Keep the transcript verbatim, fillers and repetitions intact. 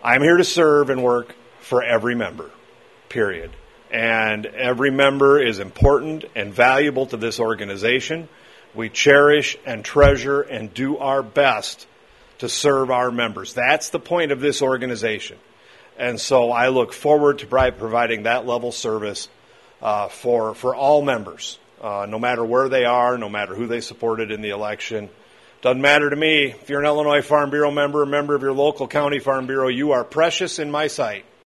I'm here to serve and work for every member, period. And every member is important and valuable to this organization. We cherish and treasure and do our best to serve our members. That's the point of this organization. And so I look forward to providing that level of service uh, for, for all members, uh, no matter where they are, no matter who they supported in the election. Doesn't matter to me. If you're an Illinois Farm Bureau member, a member of your local county Farm Bureau, you are precious in my sight.